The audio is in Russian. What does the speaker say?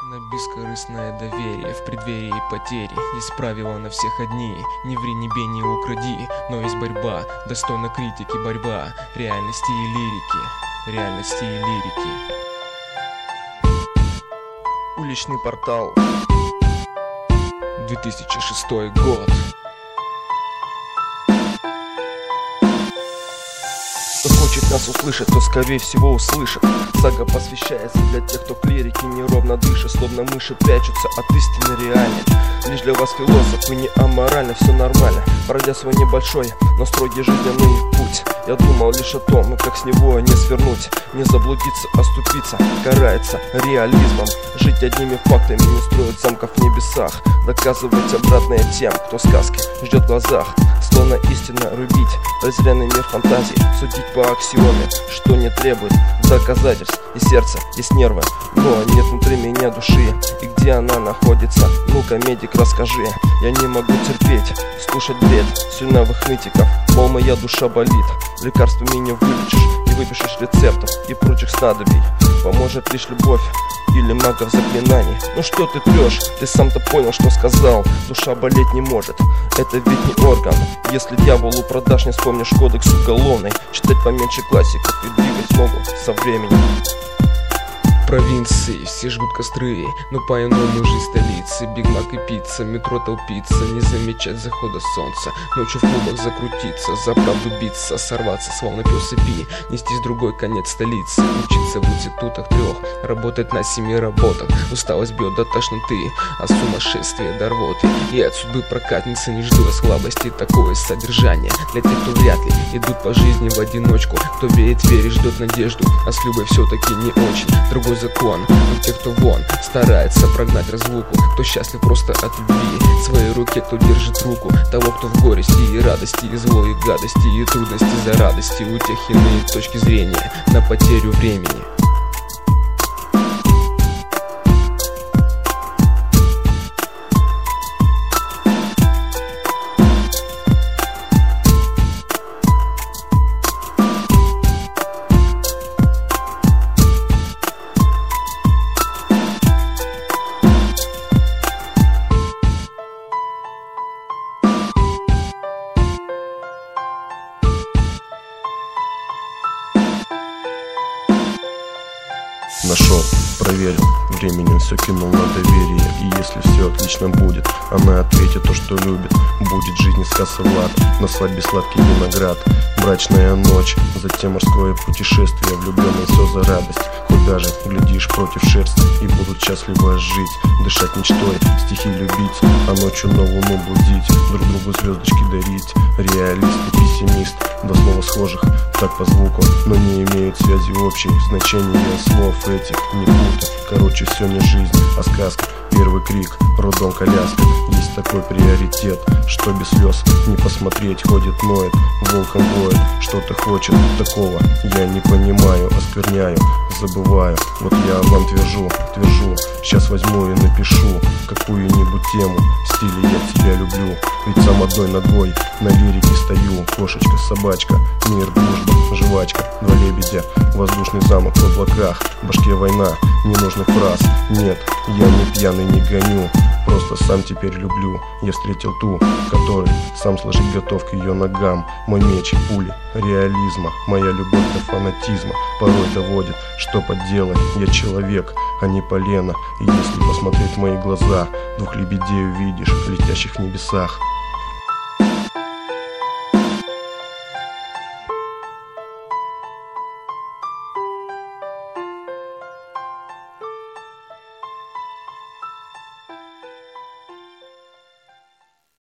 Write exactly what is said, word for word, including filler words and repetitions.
На бескорыстное доверие в преддверии потери. Есть правила на всех одни: не ври, не бей, не укради. Но есть борьба, достойна критики борьба реальности и лирики. Реальности и лирики. Уличный портал, две тысячи шестой год. Кто хочет нас услышать, то скорее всего услышит. Сага посвящается для тех, кто клирики неровно дышит, словно мыши прячутся от истины реальной. Лишь для вас, философы, не аморально, все нормально. Пройдя свой небольшой, но строгий жизненный путь, я думал лишь о том, как с него не свернуть, не заблудиться, оступиться, карается реализмом. Жить одними фактами, не строить замков в небесах, доказывать обратное тем, кто сказки ждет в глазах. Словно истинно рубить презренный мир фантазий, судить по аксиоме, что не требует доказательств. И сердце, есть нервы, но нет внутри меня души. И где она находится? Ну-ка, медик, расскажи. Я не могу терпеть, слушать бред слюнявых нытиков. Мол, моя душа болит, лекарствами не вылечишь, не выпишешь рецептов и прочих снадобий. Поможет лишь любовь или магов заклинаний. Ну что ты трешь? Ты сам-то понял, что сказал. Душа болеть не может, это ведь не орган. Если дьяволу продашь, не вспомнишь кодекс уголовный. Читать поменьше классиков и двигать ногу со временем. Провинции все жгут костры, но по-иному жизнь столицы. Бигмак и пицца, метро толпится, не замечать захода солнца. Ночью в клубах закрутиться, за правду биться, сорваться, словно пес и пи, нестись в другой конец столицы. Учиться в институтах трех, работать на семи работах. Усталость бьет до тошноты, а сумасшествие до рвоты. И от судьбы прокатницы не жду слабости, такое содержание для тех, кто вряд ли идут по жизни в одиночку. Кто верит, верит, ждет надежду, а с любой все-таки не очень. Другой закон у тех, кто вон старается прогнать разлуку, кто счастлив просто от любви в своей руке, кто держит руку того, кто в горести и радости, и зло, и гадости, и трудности за радости. У тех иные точки зрения на потерю времени. Нашел, проверил, временем все кинул на доверие. И если все отлично будет, она ответит то, что любит. Будет жизнь из кассы в лад, на свадьбе сладкий виноград. Брачная ночь, затем морское путешествие. Влюбленные все за радость, хоть даже глядишь против шерсти. И будут счастливо жить, дышать мечтой, стихи любить, а ночью на луну блудить, друг другу звездочки дарить. Реалист и пессимист, до слова схожих, так по звуку, но не имеют связи общей. Значение слов этих не путай. Короче, все не жизнь, а сказка. Первый крик, роддом, коляска. Есть такой приоритет, что без слез не посмотреть. Ходит, ноет, волком воет, что-то хочет такого. Я не понимаю, оскверняю, забываю. Вот я вам твержу, твержу. Сейчас возьму и напишу какую-нибудь тему в стиле «Я тебя люблю». Ведь сам одной ногой на лирике стою. Кошечка, собачка, мир, дружба, жвачка, два лебедя, воздушный замок в облаках. В башке война, ненужных фраз нет, я не пьяный, не гоню, просто сам теперь люблю. Я встретил ту, который сам сложить готов к ее ногам. Мой меч и пули реализма, моя любовь до фанатизма порой доводит, что поделать. Я человек, а не полено. И если посмотреть в мои глаза, двух лебедей увидишь, летящих в небесах.